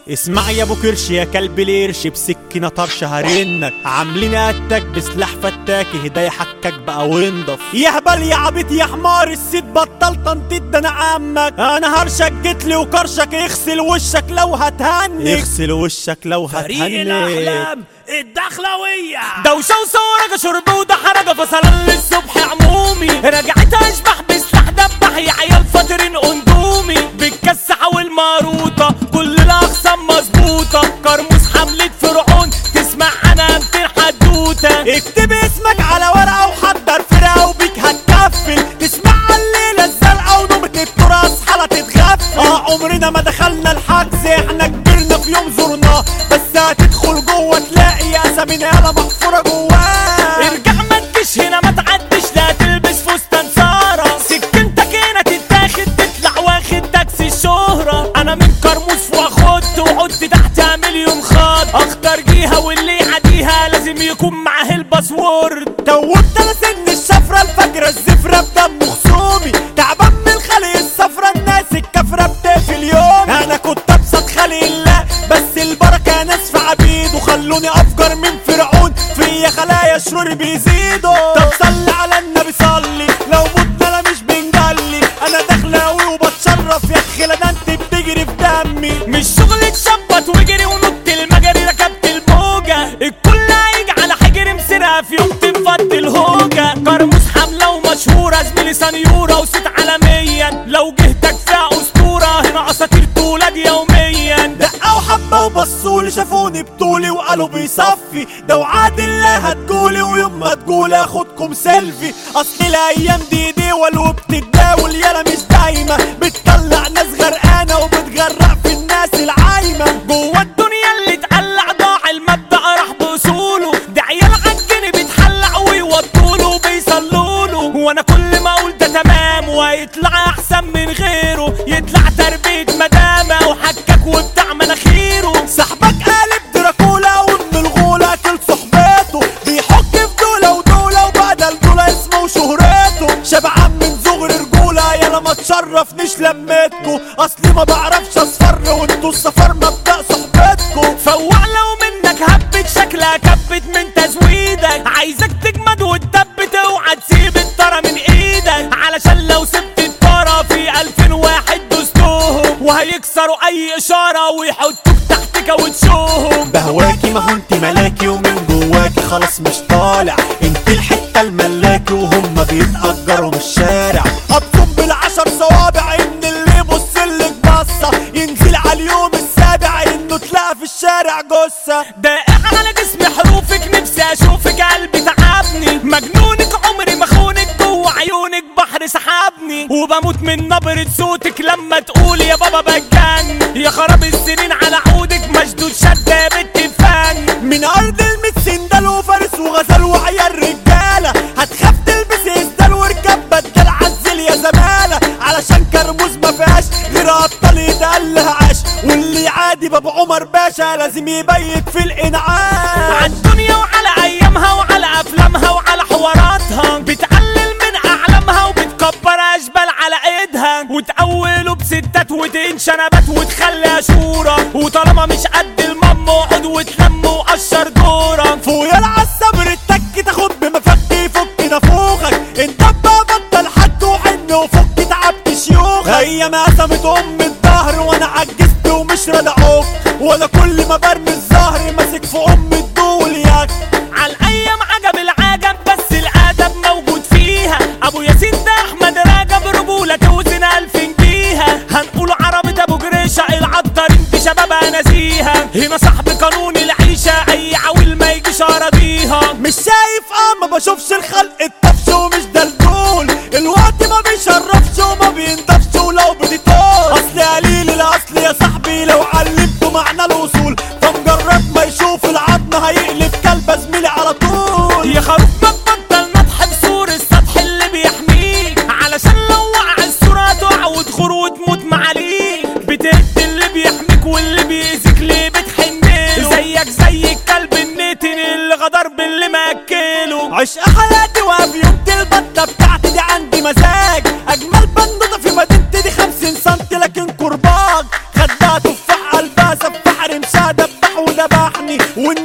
اسمع يا ابو كرش يا كلب القرش، بسكينه طرش هرنك، عاملين قتك بسلاح فتاك، هدايا حكك بقى وانضف. يا هبل يا عبيط يا حمار السيد بطل تنطيط، ده انا عمك انا هرشك جيتلي وكرشك، اغسل وشك لو هتهنك، اغسل وشك لو هتهنك. فريق الاحلام الدخلويه دوشه وصورجه شرب وده حرجه، فصلان للصبح عمومي، رجعتها اشبح بسلاح دبح، يا عيال فاطرين اندومي، بالكسحه والماروطه كل الاقسام مظبوطه، كرموز حمله فرعون تسمع عنها 200 حدوته، اكتب اسمك على ورقه وحضر فرقه وبيك هتكفل، تسمع الليله الزرقاء ونومه التراث حاله تتغفل. عمرنا ما دخلنا الحجز، احنا كبرنا في يوم زرناه، بس هتدخل جوه تلاقي اسامينا يالا محفوره جواه. ارجع ما تجيش هنا ما تعديش، لا تلبس فستان ساره، سكنتك هنا تتاخد تطلع واخد تاكسي الشهره. انا من كرموز واخدت وحط تحتها مليون خط، اختار جيها واللي يعديها لازم يكون معاه الباسورد. توبت انا سن الشفره الفجره الزفره بدم خصومي، تعبان من الخلق الصفرا الناس الكفره بتقفل يومي. انا كنت ابسط خلق الله بس البركه ناس في عبيد، وخلوني افجر من فرعون فيا خلايا شرور بيزيدوا. طب صلي على النبي صلي، لو متنا انا مش بنجلي، انا داخلاوي وبتشرف يا خلا ده انت بتجري في دمي، مش شغل تشبط وجري ونط المجاري ركبت الموجه، الكل هيجي على حجر مسيرها في يوم تنفض الهوجه. كرموز حمله ومشهوره زميلي سنيوره وست عالميا، لو جهتك فيها اسطوره هنا اساطير تولد يوميا. دقوا حبه وبصولي شافوني بطولي وقالوا بيصفي، ده وعد الله هتقولي ويوم ما تقول اخدكم سيلفي. اصل الايام دي دول وبتتداول يالا مش دايمه، بتطلع ناس غرقانه وبتغرق في الناس العايمه. جوه الدنيا اللي اتقلع ضاع المبدأ راح باصوله، ده عيال عالجني بيتحلق ويوطوله وبيصلوله، وانا كل ما اقول ده تمام وهيطلع احسن من غيره، يطلع تربيه مدامه وحكك وبتاع مناخيره. صاحبك قالب دراكولا ومن الغوله كل صحبته، بيحك في دوله ودوله وبدل دوله اسمه وشهرته. شبعان من صغر رجوله يالا ما تشرفنيش لمتكو، اصلي ما بعرفش اصفر وانتوا السفر مبدأ صحبتكو. فوع لو منك هبت شكلها كبت من تزويدك، عايزك تجمد وتثبت اوعى تسيب الطرة من ايدك، علشان لو سبت الطرة في 2000 واحد دوستوهم، وهيكسروا اي اشارة ويحطوك تحت كاوتشوهم. بهواكي ما هو انت ملاكي ومن جواكي خلاص مش طالع، انت الحتة الملاكي وهم بيتأجروا من الشارع. ابصم بالعشر صوابع ان اللي يبصلك بصة ينزل على اليوم السابع انه تلاقى في الشارع جثة. دائع على جسمي حروفك نفسي اشوفك قلبي تعبني، مجنونك عمري ما خونك جوه عيونك بحر سحابني، وبموت من نبرة صوتك لما تقول يا بابا بجن. يا خراب السنين على عودك مشدود شدة يا بنت الفن، من ارض الميت سندال وفارس وغزال وعيال رجالة، هتخاف تلبس اسدال وركب بدل عزل يا زمالة، علشان كرموز ما فيهاش غير ابطال يتقلها عاش، واللي عادي بابو عمر باشا لازم يبيت في الانعام. عالدنيا وعلى ايامها وعلى افلامها وعلى حواراتها، بتقلل من اعلامها وبتكبر اشبال على ايدها، وتقولوا بستات وتنشى نبات وتخليها شورى، وطالما مش قد المام اقعد وتلم وقشر دورك. فوق يلا عالصبر التك تاخد بمفك يفك نافوخك، انت بقى بطل حد وحن وفك تعبت شيوخك. هي ما قسمت ام الظهر وانا عجزت ومش راضي اعوق، ولا كل ما برمي الظهر ماسك في ام الدول ياك. عالايام عجب العجب بس الادب موجود فيها، ابو ياسين ده احمد رجب رجوله توزن 1000 جنيها، هنقول عربة ابو جريشه العطارين دي شبابها ناسيها، هنا صاحب قانون العيشه اي عويل ما يجيش اراضيها. مش شايف ما بشوفش الخلق الطفش ومش دلدول، الوقت ما بيشرفش وما بينضفش ولو بديتول، اصل قليل الاصل يا صاحبي لو علمته معنى الوصول، فمجرد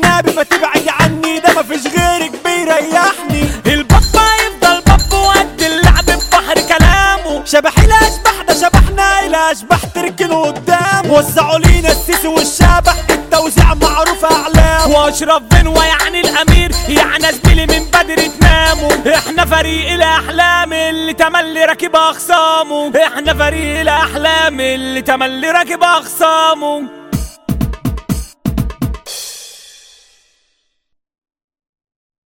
والنبي ما تبعد عني، ده مفيش غيرك بيريحني. البابا يفضل بابا وقد اللعب ببحر كلامه. شبح الاشباح ده شبحنا، الاشباح تركنوا قدام. وزعوا لينا السيسي والشبح، التوزيع معروف اعلام. واشرف بنوة يعني الامير، يعني زميلي من بدري تناموا. احنا فريق الاحلام اللي تملي راكب اخصامه. احنا فريق الاحلام اللي تملي راكب اخصامه.